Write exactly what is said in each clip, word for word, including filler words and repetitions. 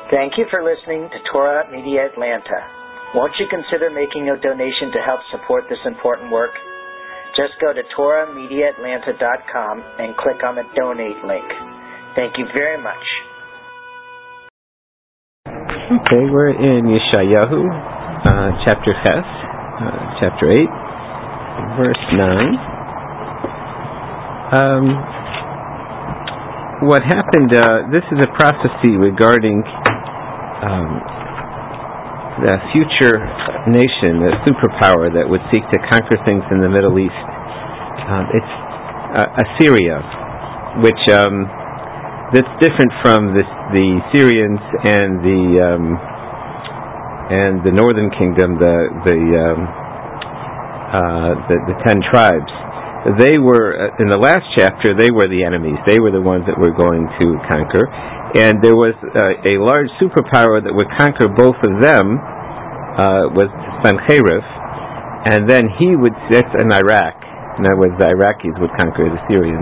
Thank you for listening to Torah Media Atlanta. Won't you consider making a donation to help support this important work? Just go to torah media atlanta dot com and click on the donate link. Thank you very much. Okay, we're in Yeshayahu, uh, chapter Ches, uh, chapter eight, verse nine. Um, what happened, uh, this is a prophecy regarding um, the future nation, the superpower that would seek to conquer things in the Middle East. Um, it's uh, Assyria, which um, that's different from this, the Syrians and the um, and the Northern Kingdom, the the um, uh, the, the ten tribes. They were uh, in the last chapter. They were the enemies. They were the ones that were going to conquer. And there was uh, a large superpower that would conquer both of them, uh, was Sancherib, and then he would, that's in Iraq, in other words, the Iraqis would conquer the Syrians,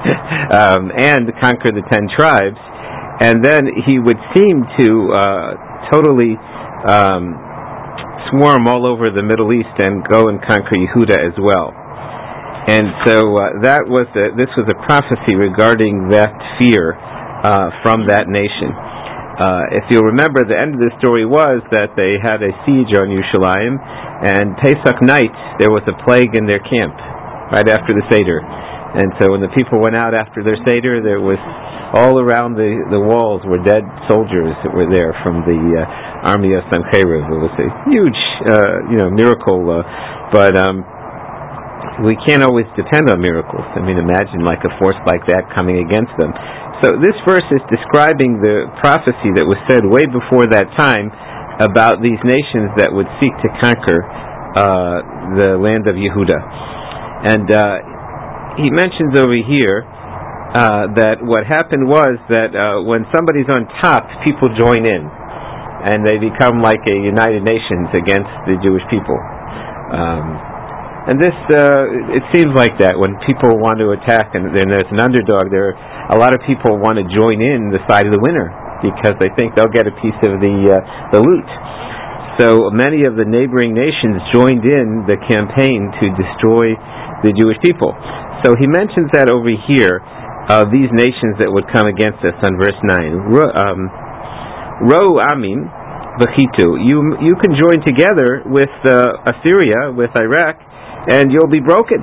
um, and conquer the ten tribes, and then he would seem to uh, totally um, swarm all over the Middle East and go and conquer Yehuda as well. And so uh, that was a, this was a prophecy regarding that fear Uh, from that nation. Uh, if you remember, the end of the story was that they had a siege on Yerushalayim, and Pesach night there was a plague in their camp right after the Seder. And so when the people went out after their Seder, there was all around the, the walls were dead soldiers that were there from the uh, army of Sancherib. It was a huge uh, you know, miracle, uh, but um, we can't always depend on miracles. I mean, imagine like a force like that coming against them. So this verse is describing the prophecy that was said way before that time about these nations that would seek to conquer uh, the land of Yehuda. And uh, he mentions over here uh, that what happened was that uh, when somebody's on top, people join in, and they become like a United Nations against the Jewish people. Um, And this, uh, it seems like that when people want to attack and, and there's an underdog, there a lot of people want to join in the side of the winner because they think they'll get a piece of the uh, the loot. So many of the neighboring nations joined in the campaign to destroy the Jewish people. So he mentions that over here, uh, these nations that would come against us on verse nine. Ro, um, Ro Amim Vachitu, you you can join together with uh, Assyria, with Iraq, and you'll be broken.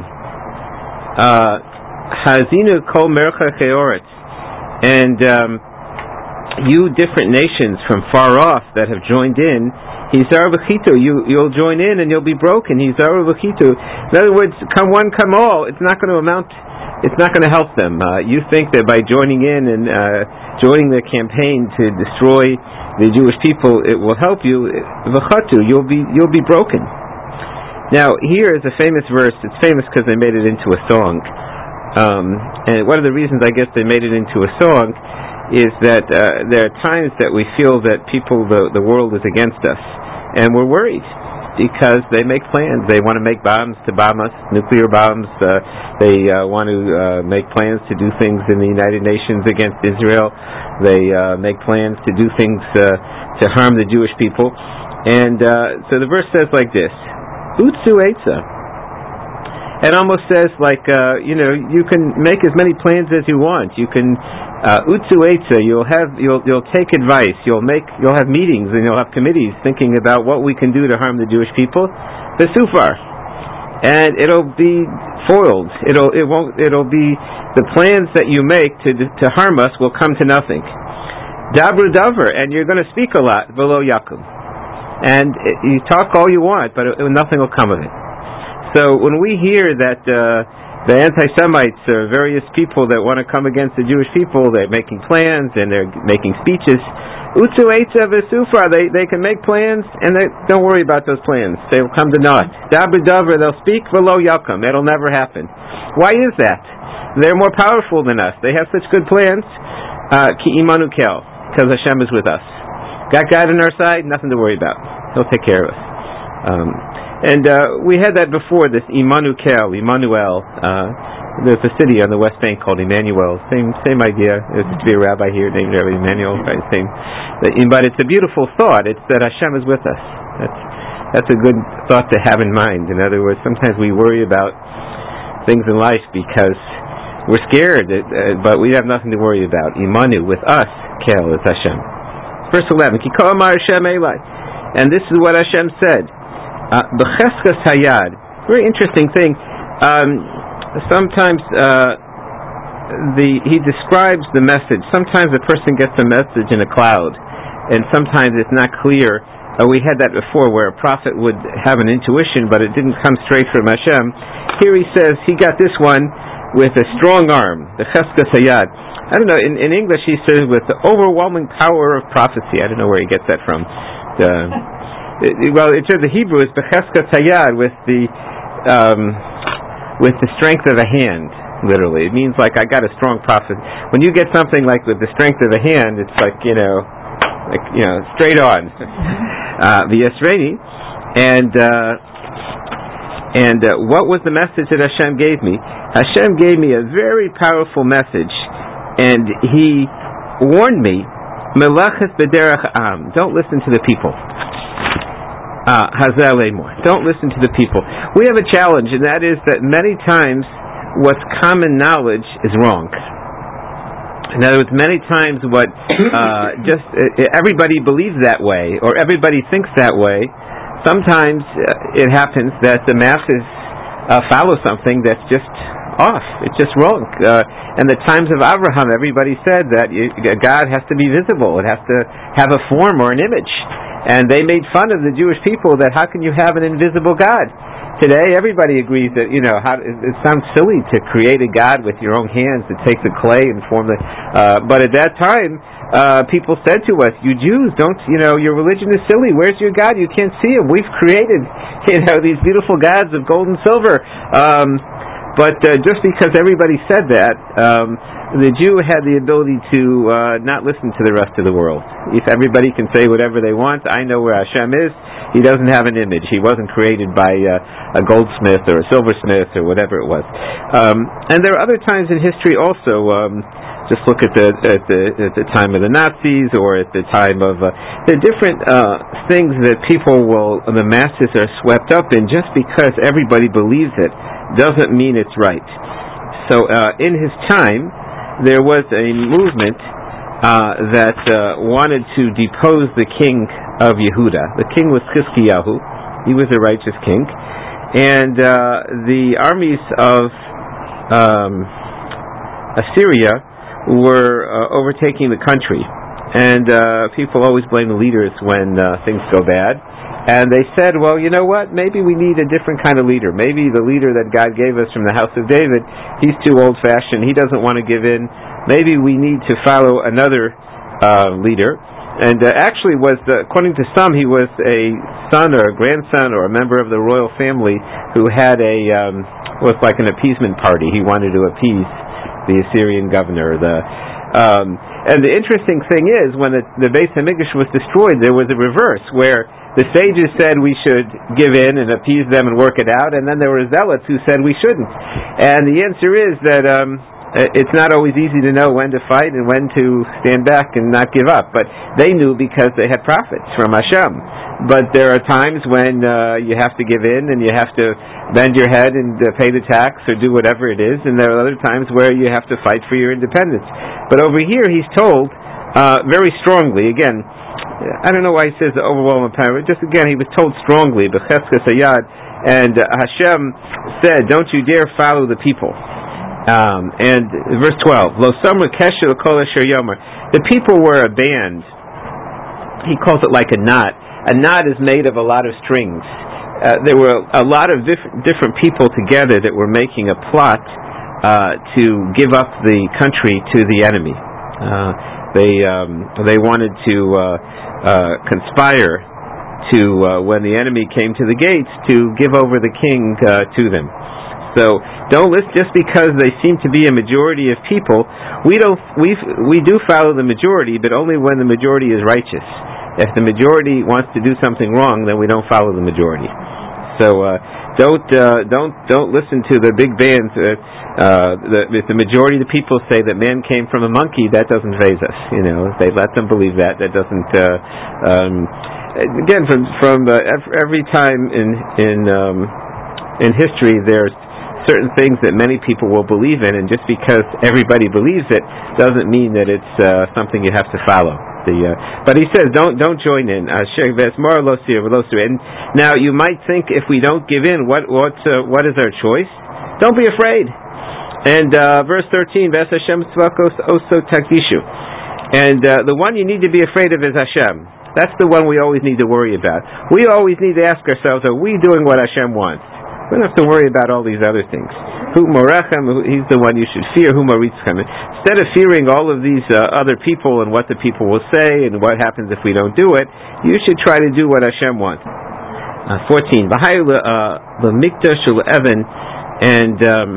Hazinu kol mercha cheoret, and um, you different nations from far off that have joined in, hizar v'chitu, you you'll join in and you'll be broken. Hizar v'chitu. In other words, come one, come all. It's not going to amount. It's not going to help them. Uh, you think that by joining in and uh, joining the campaign to destroy the Jewish people, it will help you. V'chatu, you'll be you'll be broken. Now, here is a famous verse. It's famous because they made it into a song. Um, and one of the reasons I guess they made it into a song is that uh, there are times that we feel that people, the, the world is against us. And we're worried because they make plans. They want to make bombs to bomb us, nuclear bombs. Uh, they uh, want to uh, make plans to do things in the United Nations against Israel. They uh, make plans to do things uh, to harm the Jewish people. And uh, so the verse says like this, Utsu Eitza. It almost says like, uh, you know, you can make as many plans as you want. You can, uh, Utsu Eitza, you'll have, you'll, you'll take advice, you'll make, you'll have meetings and you'll have committees thinking about what we can do to harm the Jewish people. The Sufar. And it'll be foiled. It'll, it won't, it'll be, the plans that you make to, to harm us will come to nothing. Dabru Davar, and you're going to speak a lot, Velo Yakum. And you talk all you want, but it, nothing will come of it. So when we hear that uh, the anti-Semites or various people that want to come against the Jewish people, they're making plans and they're making speeches, Utsu Eitza v'Sufar, they they can make plans and they don't worry about those plans. They'll come to naught. Dabra Davar, they'll speak v'lo yakum. It'll never happen. Why is that? They're more powerful than us. They have such good plans. Ki imanu kel, because Hashem is with us. Got God on our side, nothing to worry about. He'll take care of us. Um, and uh, we had that before, this Immanuel, Emmanuel, uh, there's a city on the West Bank called Emmanuel. Same same idea. There used to be a rabbi here named Rabbi Emmanuel. Right? Same. But it's a beautiful thought. It's that Hashem is with us. That's that's a good thought to have in mind. In other words, sometimes we worry about things in life because we're scared, uh, but we have nothing to worry about. Imanu, with us, Kel is Hashem. Verse eleven. Kiko amar Hashem Elai. And this is what Hashem said. B'cheskas hayad. Very interesting thing. Um, Sometimes uh, the he describes the message. Sometimes a person gets a message in a cloud, and sometimes it's not clear. Uh, we had that before, where a prophet would have an intuition, but it didn't come straight from Hashem. Here he says he got this one with a strong arm, the cheskas hayad. I don't know, in, in English he says with the overwhelming power of prophecy. I don't know where he gets that from. The, it, well, it says the Hebrew is the cheskas hayad with the... Um, with the strength of a hand, literally. It means like I got a strong prophet. When you get something like with the strength of a hand, it's like, you know, like, you know, straight on. The Yisraeli. And, uh, and uh, what was the message that Hashem gave me? Hashem gave me a very powerful message, and He warned me, Melachas b'derech am, don't listen to the people. Hazel Amor. Don't listen to the people. We have a challenge, and that is that many times what's common knowledge is wrong. In other words, many times what uh, just uh, everybody believes that way, or everybody thinks that way. Sometimes uh, it happens that the masses uh, follow something that's just off. It's just wrong. Uh, in the times of Abraham, everybody said that you, God has to be visible. It has to have a form or an image. And they made fun of the Jewish people that how can you have an invisible God? Today, everybody agrees that, you know, how, it, it sounds silly to create a God with your own hands, to take the clay and form the... Uh, but at that time, uh, people said to us, you Jews, don't, you know, your religion is silly. Where's your God? You can't see him. We've created, you know, these beautiful gods of gold and silver. Um, but uh, just because everybody said that, um, the Jew had the ability to uh, not listen to the rest of the world. If everybody can say whatever they want, I know where Hashem is. He doesn't have an image. He wasn't created by uh, a goldsmith or a silversmith or whatever it was. Um, and there are other times in history also. Um, just look at the at the at the time of the Nazis, or at the time of uh, the different uh, things that people will, the masses are swept up in. Just because everybody believes it doesn't mean it's right. So uh, in his time, there was a movement uh, that uh, wanted to depose the king of Yehuda. The king was Chizkiyahu. He was a righteous king. And uh, the armies of um, Assyria were uh, overtaking the country. And uh, people always blame the leaders when uh, things go bad. And they said, well, you know what? Maybe we need a different kind of leader. Maybe the leader that God gave us from the house of David, he's too old-fashioned. He doesn't want to give in. Maybe we need to follow another uh, leader. And uh, actually, was the, according to some, he was a son or a grandson or a member of the royal family who had a um, was like an appeasement party. He wanted to appease the Assyrian governor. The um, and the interesting thing is, when the, the Beis Hamikdash was destroyed, there was a reverse where the sages said we should give in and appease them and work it out, and then there were zealots who said we shouldn't. And the answer is that um, it's not always easy to know when to fight and when to stand back and not give up. But they knew because they had prophets from Hashem. But there are times when uh, you have to give in and you have to bend your head and uh, pay the tax or do whatever it is. And there are other times where you have to fight for your independence. But over here he's told uh, very strongly, again, I don't know why he says the overwhelming power. Just again, he was told strongly, B'cheskas hayad, and uh, Hashem said, "Don't you dare follow the people." Um, and verse twelve, Lo Samar Kesher Kol Asher Yomer. The people were a band. He calls it like a knot. A knot is made of a lot of strings. Uh, there were a lot of diff- different people together that were making a plot uh, to give up the country to the enemy. Uh, they um, they wanted to uh, uh, conspire to uh, when the enemy came to the gates to give over the king uh, to them. So don't listen just because they seem to be a majority of people. We don't we we do follow the majority, but only when the majority is righteous. If the majority wants to do something wrong, then we don't follow the majority. So uh, Don't uh, don't don't listen to the big bands. Uh, uh, the, if the majority of the people say that man came from a monkey, that doesn't faze us. You know, if they let them believe that, that doesn't. Uh, um, again, from from uh, every time in in um, in history, there's certain things that many people will believe in, and just because everybody believes it doesn't mean that it's uh, something you have to follow. The, uh, but he says, don't don't join in. And now you might think, if we don't give in, what what uh, what is our choice? Don't be afraid. And uh, verse thirteen, and uh, the one you need to be afraid of is Hashem. That's the one we always need to worry about. We always need to ask ourselves, are we doing what Hashem wants? We don't have to worry about all these other things. Hu Morechem, he's the one you should fear. Hu Moritzchem. Instead of fearing all of these uh, other people and what the people will say and what happens if we don't do it, you should try to do what Hashem wants. Uh, fourteen. L'mikdash u'le'evan, and um,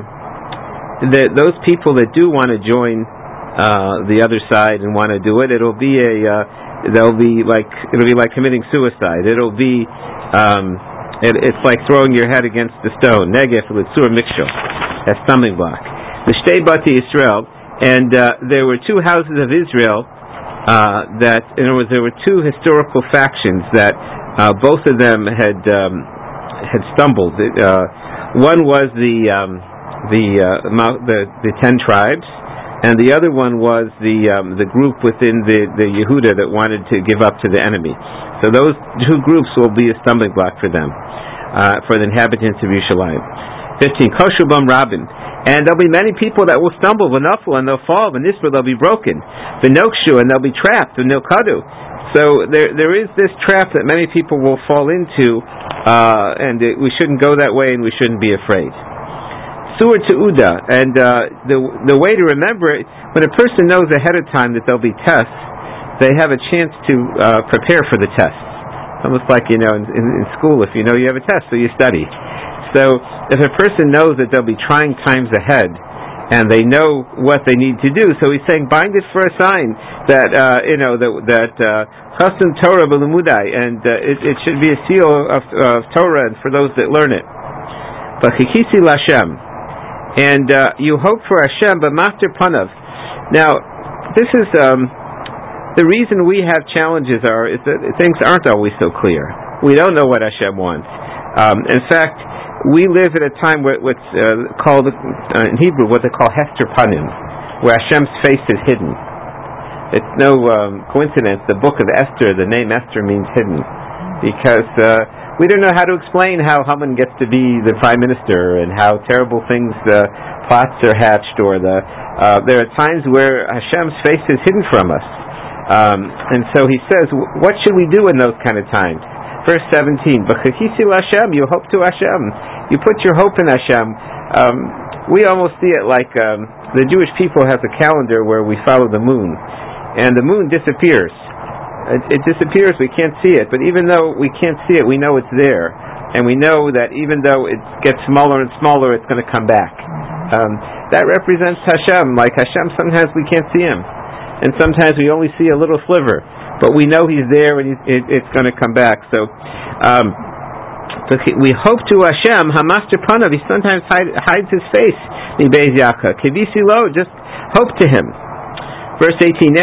the, those people that do want to join uh, the other side and want to do it, it'll be a uh, they'll be like it'll be like committing suicide. It'll be um, It, it's like throwing your head against the stone. Negef l'tzur mikshel, a stumbling block. The Shtei Bati Israel, and uh, there were two houses of Israel uh, that, in other words, there were two historical factions that uh, both of them had um, had stumbled. Uh, one was the um, the, uh, the the ten tribes, and the other one was the um, the group within the, the Yehuda that wanted to give up to the enemy. So those two groups will be a stumbling block for them, uh, for the inhabitants of Yerushalayim. fifteen. Koshu bam rabin. And there'll be many people that will stumble, v'naflu, and they'll fall, v'nispa, they'll be broken, v'nokshu, and they'll be trapped, v'nilkadu. So there there is this trap that many people will fall into, uh, and it, we shouldn't go that way, and we shouldn't be afraid. Sur to Uda, and uh, the the way to remember it, when a person knows ahead of time that there'll be tests, they have a chance to uh, prepare for the tests. Almost like, you know, in, in, in school, if you know you have a test, so you study. So if a person knows that there'll be trying times ahead, and they know what they need to do, so he's saying, bind it for a sign that, uh, you know, that that Chasam Torah b'Limudai, and uh, it, it should be a seal of, of Torah and for those that learn it. But Chikisi Lashem, and uh, you hope for Hashem, but Master Panav. Now, this is um, the reason we have challenges are is that things aren't always so clear. We don't know what Hashem wants. Um, in fact, we live at a time where what's uh, called uh, in Hebrew what they call Hester Panim, where Hashem's face is hidden. It's no um, coincidence. The book of Esther, the name Esther means hidden, because uh, we don't know how to explain how Haman gets to be the prime minister and how terrible things, uh, plots are hatched, or the uh, there are times where Hashem's face is hidden from us. Um, and so he says, what should we do in those kind of times? Verse seventeen, B'chachisi Hashem, you hope to Hashem. You put your hope in Hashem. Um, we almost see it like um, the Jewish people have a calendar where we follow the moon, and the moon disappears. It, it disappears, we can't see it, but even though we can't see it, we know it's there, and we know that even though it gets smaller and smaller, it's going to come back. Um, that represents Hashem. Like Hashem, sometimes we can't see Him, and sometimes we only see a little sliver, but we know He's there, and he's, it, it's going to come back. So um, we hope to Hashem. Hamaster Panav, He sometimes hide, hides His face. Mibez Yaka Kivisi Lo, just hope to Him. Verse eighteen.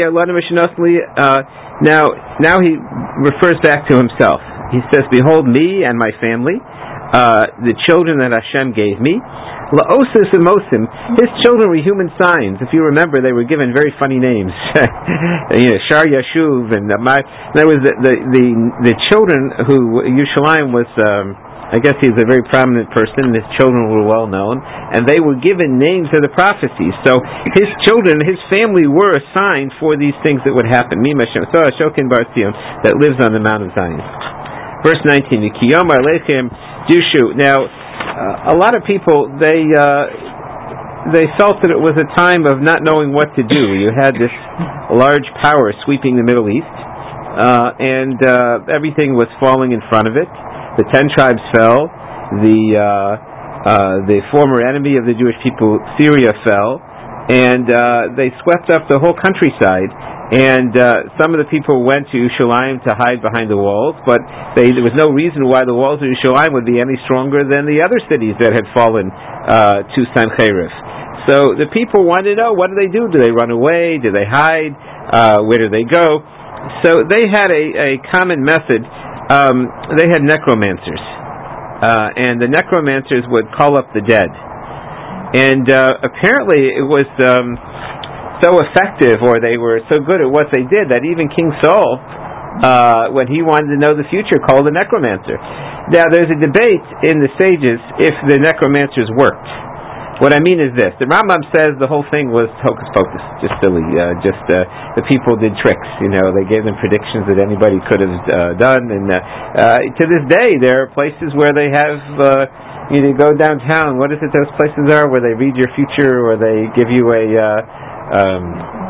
Uh, Now, now he refers back to himself. He says, "Behold me and my family, uh, the children that Hashem gave me. La'osis and Mosim, His children were human signs. If you remember, they were given very funny names. you know, Shar Yashuv, and uh, my. There was the the the, the children who Yerushalayim was. Um, I guess he's a very prominent person. His children were well known, and they were given names of the prophecies. So his children, his family, were assigned for these things that would happen. Mimashem, so Ashokin Bar Zion, that lives on the Mount of Zion. Verse nineteen, Kiyom Alechem Dushu. Now, uh, a lot of people they uh, they felt that it was a time of not knowing what to do. You had this large power sweeping the Middle East, uh, and uh, everything was falling in front of it. The ten tribes fell. The uh, uh, the former enemy of the Jewish people, Syria, fell, and uh, they swept up the whole countryside. And uh, some of the people went to Yerushalayim to hide behind the walls, but they, there was no reason why the walls of Yerushalayim would be any stronger than the other cities that had fallen uh, to Sancherib. So the people wanted to know, what do they do? Do they run away? Do they hide? Uh, where do they go? So they had a, a common method. Um, they had necromancers. Uh, and the necromancers would call up the dead. And uh, apparently it was... Um, so effective, or they were so good at what they did, that even King Saul, uh, when he wanted to know the future, called a necromancer. Now, there's a debate in the sages if the necromancers worked. What I mean is this: the Rambam says the whole thing was hocus pocus, just silly, uh, just uh, the people did tricks. You know, they gave them predictions that anybody could have uh, done, and uh, uh, to this day, there are places where they have. Uh, you know, go downtown. What is it? Those places are where they read your future, or they give you a. Uh, Um,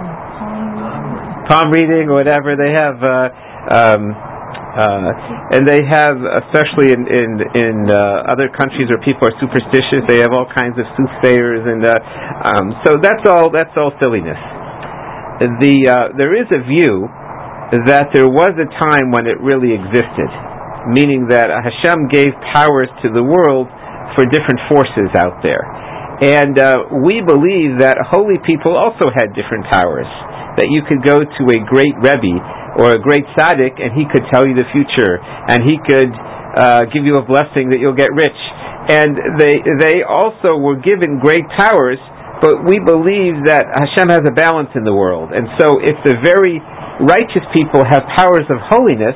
palm reading or whatever they have, uh, um, uh, and they have, especially in in, in uh, other countries where people are superstitious, they have all kinds of soothsayers, and uh, um, so that's all that's all silliness. The uh, there is a view that there was a time when it really existed, meaning that Hashem gave powers to the world for different forces out there. And uh, we believe that holy people also had different powers, that you could go to a great Rebbe or a great tzaddik and he could tell you the future, and he could uh, give you a blessing that you'll get rich. And they they also were given great powers, but we believe that Hashem has a balance in the world. And so if the very righteous people have powers of holiness,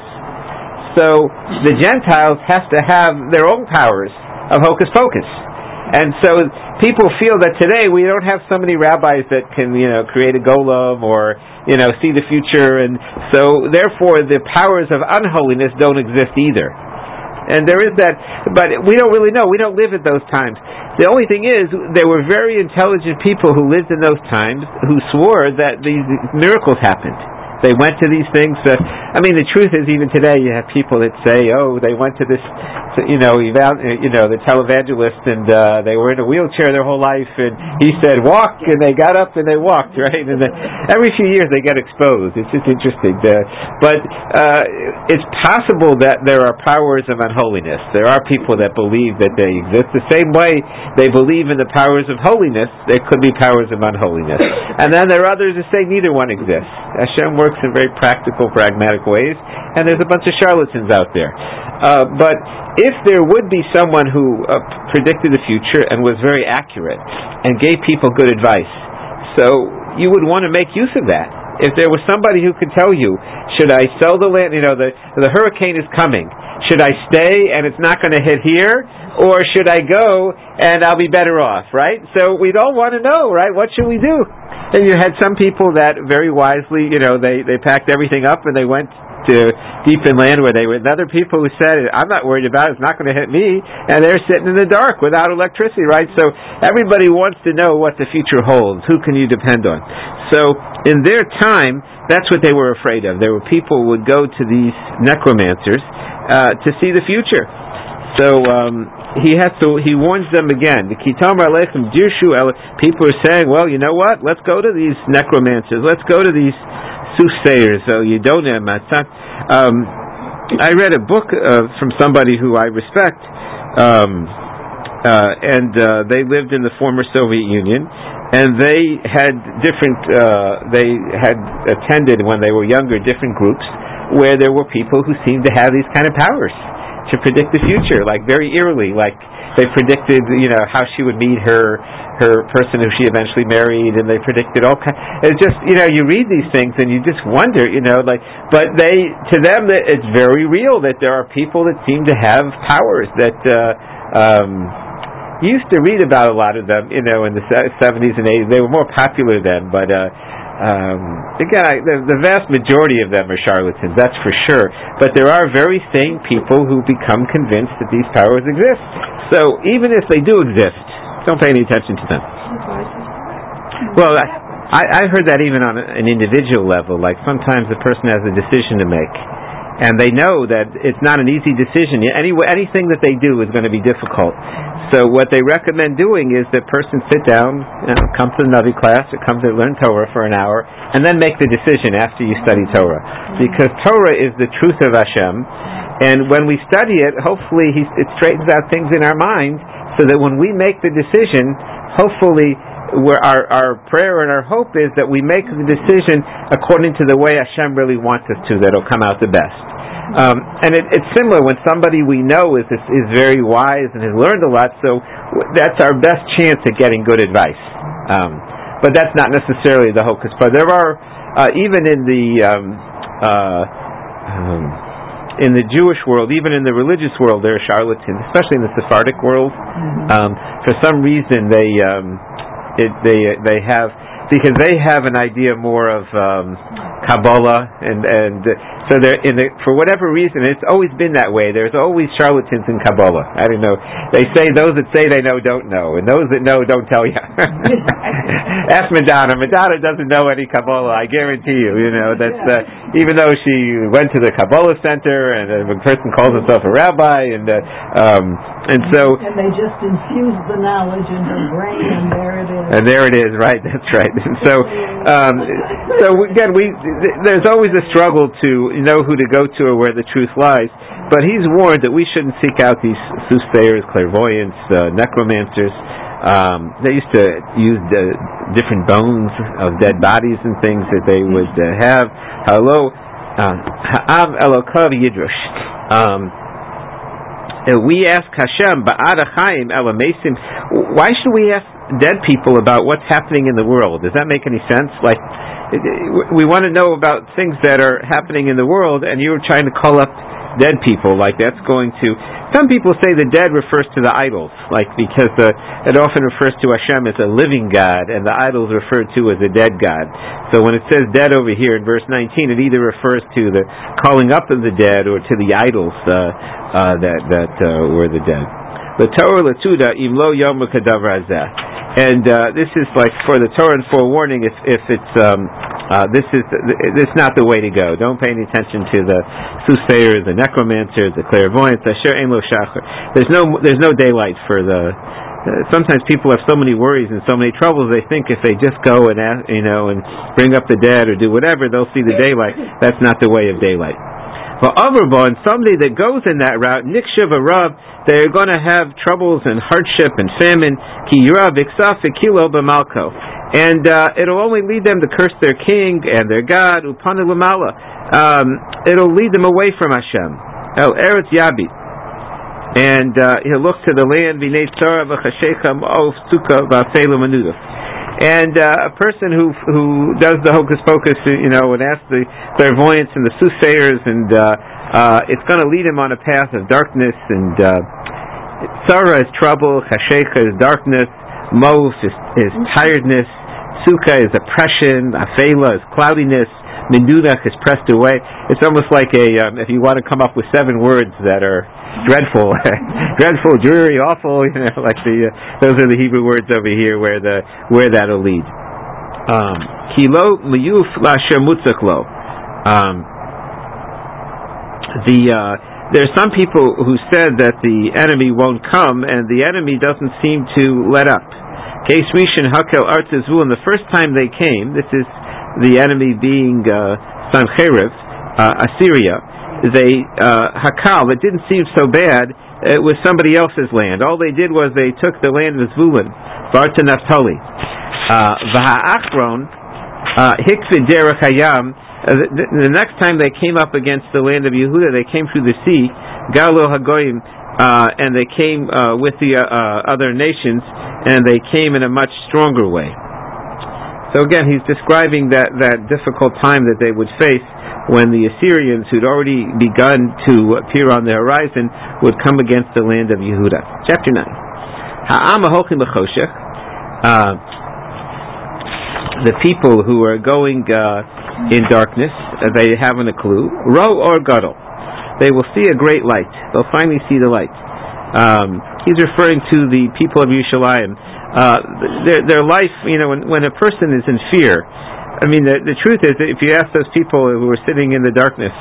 so the Gentiles have to have their own powers of hocus pocus. And so people feel that today we don't have so many rabbis that can, you know, create a golem or, you know, see the future, and so therefore the powers of unholiness don't exist either. And there is that, but we don't really know. We don't live at those times. The only thing is, there were very intelligent people who lived in those times who swore that these miracles happened. They went to these things. Uh, I mean, the truth is, even today, you have people that say, "Oh, they went to this, you know, you know, the televangelist, and uh, they were in a wheelchair their whole life, and he said walk, and they got up and they walked, right?" And then every few years they get exposed. It's just interesting. Uh, but uh, it's possible that there are powers of unholiness. There are people that believe that they exist. The same way they believe in the powers of holiness, there could be powers of unholiness. And then there are others who say neither one exists. Hashem works in very practical, pragmatic ways, and there's a bunch of charlatans out there. Uh, but if there would be someone who uh, predicted the future and was very accurate and gave people good advice, so you would want to make use of that. If there was somebody who could tell you, should I sell the land, you know, the, the hurricane is coming, should I stay and it's not going to hit here, or should I go and I'll be better off, right? So we'd all want to know, right? What should we do? And you had some people that very wisely, you know, they, they packed everything up and they went to deep inland where they were. And other people who said, I'm not worried about it, it's not going to hit me, and they're sitting in the dark without electricity, right? So everybody wants to know what the future holds. Who can you depend on? So in their time, that's what they were afraid of. There were people who would go to these necromancers uh, to see the future. So um, he has to. He warns them again. The Kitam Alechem Dirshu. People are saying, "Well, you know what? Let's go to these necromancers. Let's go to these soothsayers." So you don't have um, I read a book uh, from somebody who I respect, um, uh, and uh, they lived in the former Soviet Union, and they had different. Uh, they had attended when they were younger different groups where there were people who seemed to have these kind of powers to predict the future, like very eerily, like they predicted, you know, how she would meet her her person who she eventually married, and they predicted all kinds. It's just, you know, you read these things and you just wonder, you know, like, but they, to them, it's very real that there are people that seem to have powers that. Uh, um, you used to read about a lot of them, you know, in the seventies and eighties. They were more popular then, but. Uh, Um, again, I, the, the vast majority of them are charlatans, that's for sure. But there are very sane people who become convinced that these powers exist. So even if they do exist, don't pay any attention to them. Well, I, I heard that even on an individual level. Like sometimes the person has a decision to make, and they know that it's not an easy decision. Any, anything that they do is going to be difficult. So what they recommend doing is that person sit down, you know, come to the Navi class, or come to learn Torah for an hour, and then make the decision after you study Torah. Because Torah is the truth of Hashem, and when we study it, hopefully he, it straightens out things in our mind, so that when we make the decision, hopefully where our, our prayer and our hope is that we make the decision according to the way Hashem really wants us to, that it'll come out the best. Um, and it, it's similar when somebody we know is, is is very wise and has learned a lot, so that's our best chance at getting good advice. Um, but that's not necessarily the hocus pocus. There are, uh, even in the um, uh, um, in the Jewish world, even in the religious world, there are charlatans, especially in the Sephardic world. Um, for some reason, they um, it, they they have because they have an idea more of um, Kabbalah, and and so they're in the, for whatever reason, it's always been that way. There's always charlatans in Kabbalah. I don't know. They say those that say they know don't know, and those that know don't tell you. Ask Madonna. Madonna doesn't know any Kabbalah. I guarantee you. You know that's uh, even though she went to the Kabbalah Center, and uh, a person calls himself a rabbi, and uh, um, and so and they just infuse the knowledge in her brain, and there it is. And there it is. Right. That's right. And so, um, so again, we there's always a struggle to know who to go to or where the truth lies. But he's warned that we shouldn't seek out these soothsayers, clairvoyants, uh, necromancers. Um, they used to use the different bones of dead bodies and things that they would uh, have. Hello, Ha'av Elokav Yidrush. Um, we ask Hashem, Ba'ad Chaim Elamesim. Why should we ask dead people about what's happening in the world? Does that make any sense? Like, we want to know about things that are happening in the world, and you're trying to call up dead people. Like, that's going to... Some people say the dead refers to the idols, like, because the, it often refers to Hashem as a living God, and the idols referred to as a dead God. So when it says dead over here in verse nineteen, it either refers to the calling up of the dead or to the idols uh, uh, that, that uh, were the dead. L'Torah l'tuda im lo yom kadavar hazeh. And uh, this is like for the Torah and forewarning. If if it's um, uh, this is this is not the way to go. Don't pay any attention to the soothsayers, the necromancers, the clairvoyants. Asher ein lo shachar. There's no there's no daylight for the. Uh, sometimes people have so many worries and so many troubles. They think if they just go and ask, you know and bring up the dead or do whatever, they'll see the daylight. That's not the way of daylight. But Avrabah, and somebody that goes in that route, Nikshav Arav, they're going to have troubles and hardship and famine. Ki Yirav Iksaf Ikilo B'Malko. And uh, it'll only lead them to curse their king and their God, Upanu Lamala. Um, it'll lead them away from Hashem. El Eretz Yabi. And uh, he'll look to the land, V'nei Tzara V'chashechem Of Sukkah V'Afelu Manudov. And uh, a person who who does the hocus pocus, you know, and asks the clairvoyants and the soothsayers, and uh, uh, it's going to lead him on a path of darkness. And uh, Tzara is trouble, Chashekha is darkness, Mos is, is tiredness, Sukkah is oppression, Afela is cloudiness, Mindudach is pressed away. It's almost like a um, if you want to come up with seven words that are dreadful, dreadful, dreary, awful. You know, like the uh, those are the Hebrew words over here where the where that'll lead. Kilo miyuf lasher mutzaklo. The uh, there's some people who said that the enemy won't come, and the enemy doesn't seem to let up. Case Rishon Hakel Artzizvu, and the first time they came, this is the enemy being uh, Sancheriv, uh, Assyria. They uh, Hakal, it didn't seem so bad. It was somebody else's land. All they did was they took the land of Zvulun, Barta Naphtali. V'ha'achron Hikvid Derech Hayam. The next time they came up against the land of Yehuda, they came through the sea, Galo Hagoyim, uh, and they came uh, with the uh, uh, other nations, and they came in a much stronger way. So again, he's describing that, that difficult time that they would face when the Assyrians, who'd already begun to appear on the horizon, would come against the land of Yehuda. Chapter nine. Ha'am ha'holchim b'choshech. Uh, the people who are going uh, in darkness, uh, they haven't a clue. Ro or gadol. They will see a great light. They'll finally see the light. Um, he's referring to the people of Yerushalayim. Uh, their, their life, you know, when, when a person is in fear, I mean, the, the truth is that if you ask those people who are sitting in the darkness,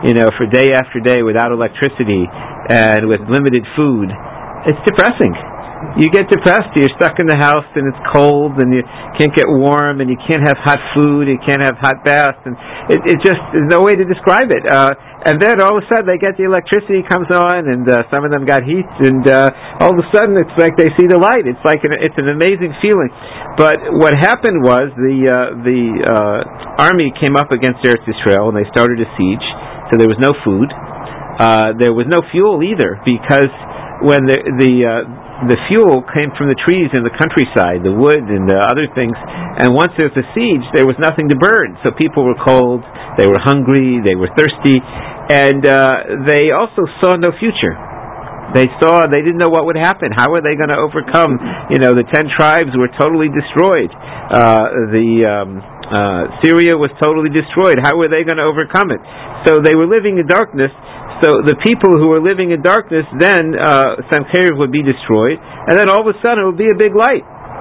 you know, for day after day without electricity and with limited food, it's depressing. You get depressed. You're stuck in the house and it's cold and you can't get warm and you can't have hot food. You can't have hot baths, and it, it just there's no way to describe it. Uh, and then all of a sudden they get the electricity comes on, and uh, some of them got heat, and uh, all of a sudden it's like they see the light. It's like an, it's an amazing feeling. But what happened was the uh, the uh, army came up against Eretz Yisrael and they started a siege. So there was no food. Uh, there was no fuel either, because when the the uh, the fuel came from the trees in the countryside, the wood and the other things, and once there's a siege, there was nothing to burn. So people were cold, they were hungry, they were thirsty, and uh, they also saw no future. They saw, they didn't know what would happen. How were they going to overcome? You know, the ten tribes were totally destroyed. Uh, the um, uh, Syria was totally destroyed. How were they going to overcome it? So they were living in darkness. So the people who were living in darkness, then uh, Sancheriv would be destroyed, and then all of a sudden it would be a big light.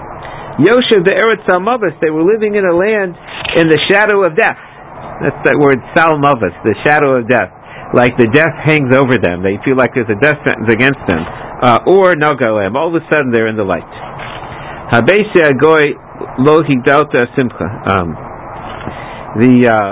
Yoshev be'eretz salmavas, they were living in a land in the shadow of death. That's that word, salmavas, the shadow of death. Like the death hangs over them. They feel like there's a death sentence against them. Uh, or nagalem, all of a sudden they're in the light. Habeisi agoy lo higdalta simcha. Um, the uh,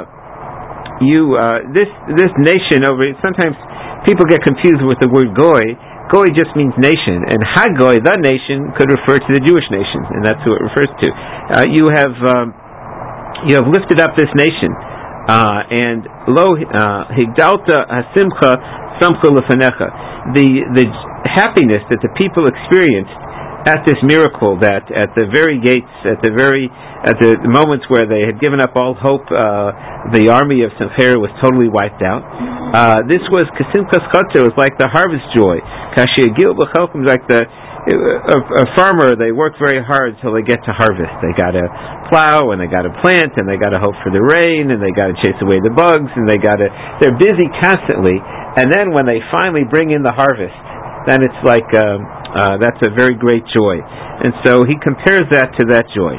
you uh, this this nation over. Sometimes people get confused with the word goy. Goy just means nation, and hagoy, the nation, could refer to the Jewish nation, and that's who it refers to. Uh, you have um, you have lifted up this nation. Uh, and lo higdalta hasimcha samcha lefanecha, the the happiness that the people experienced at this miracle, that at the very gates, at the very at the moments where they had given up all hope, uh, the army of Sancheriv was totally wiped out. Uh, this was kasimchas chotzer, it was like the harvest joy. Kashiyagil b'chelkum, like the A, a farmer, they work very hard until they get to harvest. They got to plow, and they got to plant, and they got to hope for the rain, and they got to chase away the bugs, and they got to. They're busy constantly, and then when they finally bring in the harvest, then it's like um, uh, that's a very great joy. And so he compares that to that joy.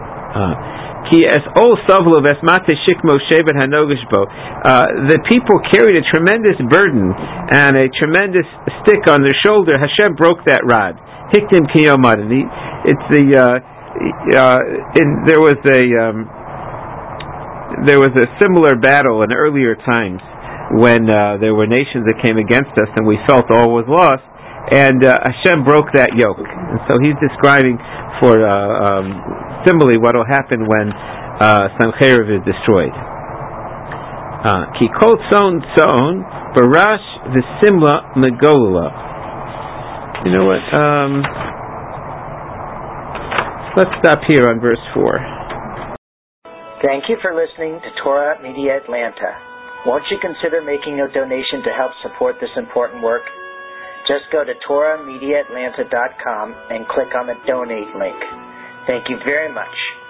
Ki es ol savlo vesmate shikmo shevet hanogishbo. The people carried a tremendous burden and a tremendous stick on their shoulder. Hashem broke that rod. Hiktim kiyomad. It's the uh, uh, in, there was a um, there was a similar battle in earlier times when uh, there were nations that came against us, and we felt all was lost. And uh, Hashem broke that yoke. And so he's describing for uh, um, similarly what will happen when uh, Sancheriv is destroyed. Ki kol tzon tzon barash v'simla megolula. You know what? Um, let's stop here on verse four. Thank you for listening to Torah Media Atlanta. Won't you consider making a donation to help support this important work? Just go to torah media atlanta dot com and click on the donate link. Thank you very much.